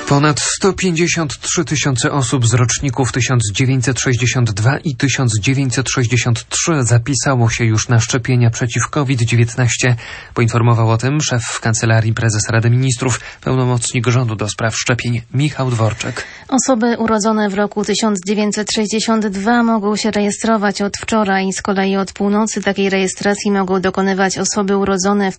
Ponad 153 tysiące osób z roczników 1962 i 1963 zapisało się już na szczepienia przeciw COVID-19. Poinformował o tym szef Kancelarii Prezesa Rady Ministrów, pełnomocnik rządu do spraw szczepień Michał Dworczyk. Osoby urodzone w roku 1962 mogą się rejestrować od wczoraj. Z kolei od północy takiej rejestracji mogą dokonywać osoby urodzone w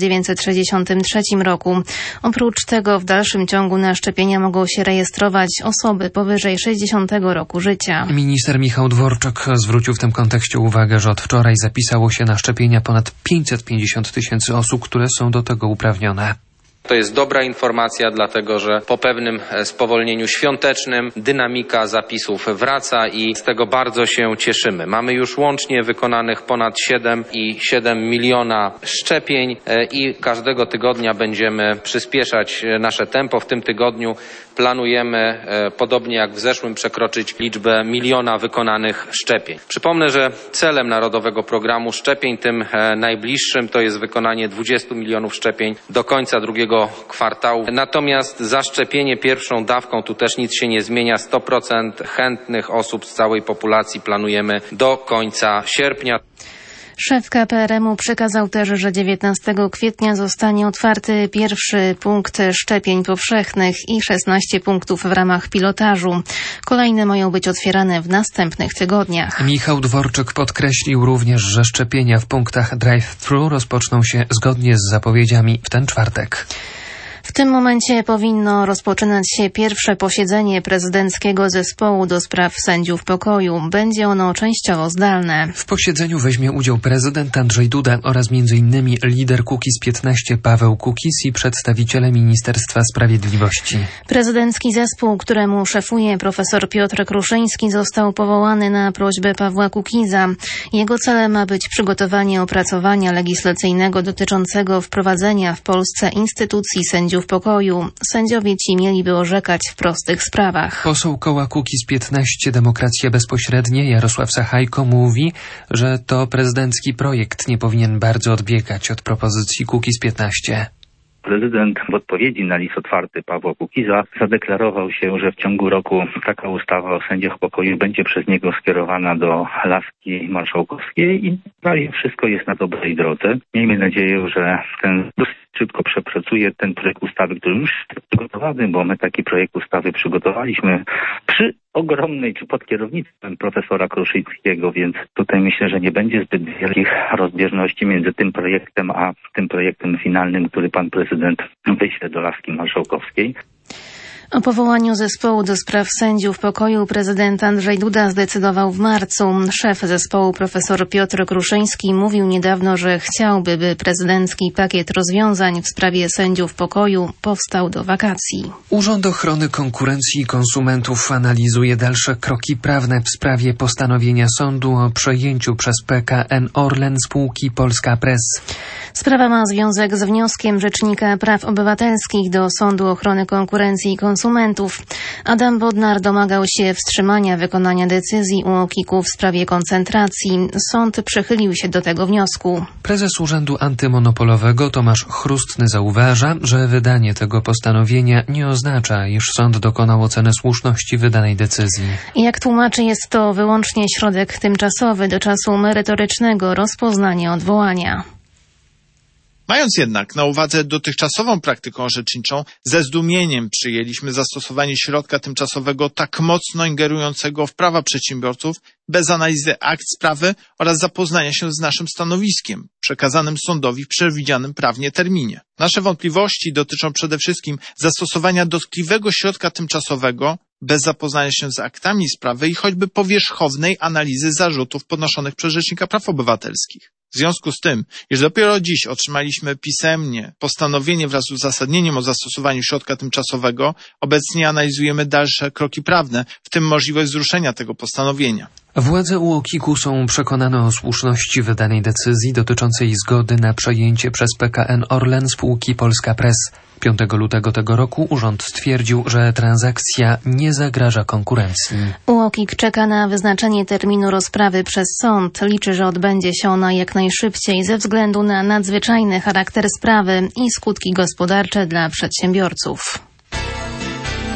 1963 roku. Oprócz tego w dalszym ciągu na szczepienia mogą się rejestrować osoby powyżej 60 roku życia. Minister Michał Dworczyk zwrócił w tym kontekście uwagę, że od wczoraj zapisało się na szczepienia ponad 550 tysięcy osób, które są do tego uprawnione. To jest dobra informacja, dlatego że po pewnym spowolnieniu świątecznym dynamika zapisów wraca i z tego bardzo się cieszymy. Mamy już łącznie wykonanych ponad 7,7 miliona szczepień i każdego tygodnia będziemy przyspieszać nasze tempo. W tym tygodniu planujemy, podobnie jak w zeszłym, przekroczyć liczbę 1 miliona wykonanych szczepień. Przypomnę, że celem Narodowego Programu Szczepień, tym najbliższym, to jest wykonanie 20 milionów szczepień do końca drugiego kwartału. Natomiast zaszczepienie pierwszą dawką, tu też nic się nie zmienia. 100% chętnych osób z całej populacji planujemy do końca sierpnia. Szef KPRM-u przekazał też, że 19 kwietnia zostanie otwarty pierwszy punkt szczepień powszechnych i 16 punktów w ramach pilotażu. Kolejne mają być otwierane w następnych tygodniach. Michał Dworczyk podkreślił również, że szczepienia w punktach drive-thru rozpoczną się zgodnie z zapowiedziami w ten czwartek. W tym momencie powinno rozpoczynać się pierwsze posiedzenie prezydenckiego zespołu do spraw sędziów pokoju. Będzie ono częściowo zdalne. W posiedzeniu weźmie udział prezydent Andrzej Duda oraz m.in. lider Kukiz-15 Paweł Kukiz i przedstawiciele Ministerstwa Sprawiedliwości. Prezydencki zespół, któremu szefuje profesor Piotr Kruszyński, został powołany na prośbę Pawła Kukiza. Jego celem ma być przygotowanie opracowania legislacyjnego dotyczącego wprowadzenia w Polsce instytucji sędziów pokoju. Sędziowie ci mieliby orzekać w prostych sprawach. Poseł koła Kukiz-15 Demokracja Bezpośrednia Jarosław Sachajko mówi, że to prezydencki projekt nie powinien bardzo odbiegać od propozycji Kukiz-15. Prezydent w odpowiedzi na list otwarty Pawła Kukiza zadeklarował się, że w ciągu roku taka ustawa o sędziach pokoju będzie przez niego skierowana do laski marszałkowskiej i prawie wszystko jest na dobrej drodze. Miejmy nadzieję, że ten dosyć szybko przepracuje ten projekt ustawy, który już jest przygotowany, bo my taki projekt ustawy przygotowaliśmy przy ogromnej, czy pod kierownictwem profesora Kruszyńskiego, więc tutaj myślę, że nie będzie zbyt wielkich rozbieżności między tym projektem a tym projektem finalnym, który pan prezydent wyśle do laski marszałkowskiej. O powołaniu zespołu do spraw sędziów pokoju prezydent Andrzej Duda zdecydował w marcu. Szef zespołu profesor Piotr Kruszyński mówił niedawno, że chciałby, by prezydencki pakiet rozwiązań w sprawie sędziów pokoju powstał do wakacji. Urząd Ochrony Konkurencji i Konsumentów analizuje dalsze kroki prawne w sprawie postanowienia sądu o przejęciu przez PKN Orlen spółki Polska Press. Sprawa ma związek z wnioskiem Rzecznika Praw Obywatelskich do Sądu Ochrony Konkurencji i Konsumentów. Adam Bodnar domagał się wstrzymania wykonania decyzji UOKiK-u w sprawie koncentracji. Sąd przychylił się do tego wniosku. Prezes Urzędu Antymonopolowego Tomasz Chrustny zauważa, że wydanie tego postanowienia nie oznacza, iż sąd dokonał oceny słuszności wydanej decyzji. Jak tłumaczy, jest to wyłącznie środek tymczasowy do czasu merytorycznego rozpoznania odwołania. Mając jednak na uwadze dotychczasową praktykę orzeczniczą, ze zdumieniem przyjęliśmy zastosowanie środka tymczasowego tak mocno ingerującego w prawa przedsiębiorców, bez analizy akt sprawy oraz zapoznania się z naszym stanowiskiem, przekazanym sądowi w przewidzianym prawnie terminie. Nasze wątpliwości dotyczą przede wszystkim zastosowania dotkliwego środka tymczasowego, bez zapoznania się z aktami sprawy i choćby powierzchownej analizy zarzutów podnoszonych przez Rzecznika Praw Obywatelskich. W związku z tym, iż dopiero dziś otrzymaliśmy pisemnie postanowienie wraz z uzasadnieniem o zastosowaniu środka tymczasowego, obecnie analizujemy dalsze kroki prawne, w tym możliwość wzruszenia tego postanowienia. Władze UOKiK-u są przekonane o słuszności wydanej decyzji dotyczącej zgody na przejęcie przez PKN Orlen spółki Polska Press. 5 lutego tego roku urząd stwierdził, że transakcja nie zagraża konkurencji. UOKiK czeka na wyznaczenie terminu rozprawy przez sąd. Liczy, że odbędzie się ona jak najszybciej ze względu na nadzwyczajny charakter sprawy i skutki gospodarcze dla przedsiębiorców.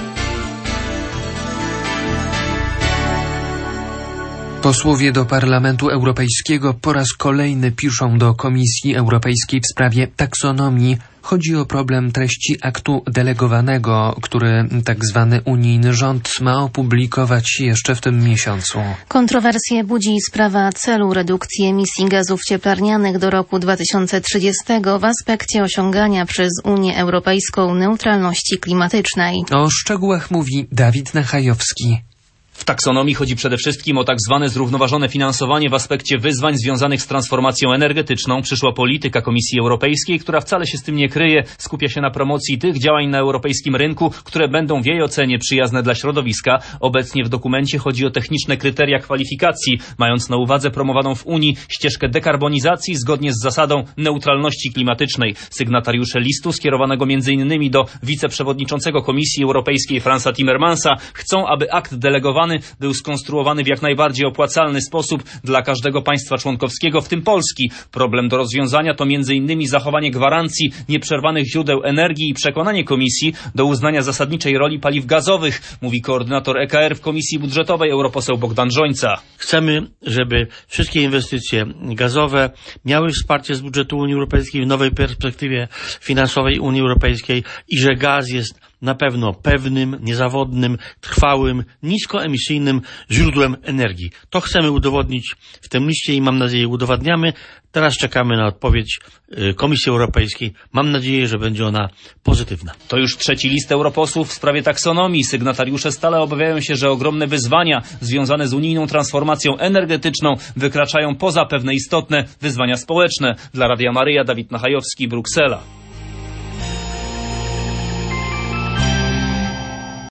Posłowie do Parlamentu Europejskiego po raz kolejny piszą do Komisji Europejskiej w sprawie taksonomii. Chodzi o problem treści aktu delegowanego, który tak zwany unijny rząd ma opublikować jeszcze w tym miesiącu. Kontrowersje budzi sprawa celu redukcji emisji gazów cieplarnianych do roku 2030 w aspekcie osiągania przez Unię Europejską neutralności klimatycznej. O szczegółach mówi Dawid Nachajowski. W taksonomii chodzi przede wszystkim o tak zwane zrównoważone finansowanie w aspekcie wyzwań związanych z transformacją energetyczną. Przyszła polityka Komisji Europejskiej, która wcale się z tym nie kryje, skupia się na promocji tych działań na europejskim rynku, które będą w jej ocenie przyjazne dla środowiska. Obecnie w dokumencie chodzi o techniczne kryteria kwalifikacji, mając na uwadze promowaną w Unii ścieżkę dekarbonizacji zgodnie z zasadą neutralności klimatycznej. Sygnatariusze listu, skierowanego m.in. do wiceprzewodniczącego Komisji Europejskiej Fransa Timmermansa, chcą, aby akt delegowany był skonstruowany w jak najbardziej opłacalny sposób dla każdego państwa członkowskiego, w tym Polski. Problem do rozwiązania to m.in. zachowanie gwarancji nieprzerwanych źródeł energii i przekonanie Komisji do uznania zasadniczej roli paliw gazowych, mówi koordynator EKR w Komisji Budżetowej europoseł Bogdan Rzońca. Chcemy, żeby wszystkie inwestycje gazowe miały wsparcie z budżetu Unii Europejskiej w nowej perspektywie finansowej Unii Europejskiej i że gaz jest na pewno pewnym, niezawodnym, trwałym, niskoemisyjnym źródłem energii. To chcemy udowodnić w tym liście i mam nadzieję udowadniamy. Teraz czekamy na odpowiedź Komisji Europejskiej. Mam nadzieję, że będzie ona pozytywna. To już trzeci list europosłów w sprawie taksonomii. Sygnatariusze stale obawiają się, że ogromne wyzwania związane z unijną transformacją energetyczną wykraczają poza pewne istotne wyzwania społeczne. Dla Radia Maryja, Dawid Nachajowski, Bruksela.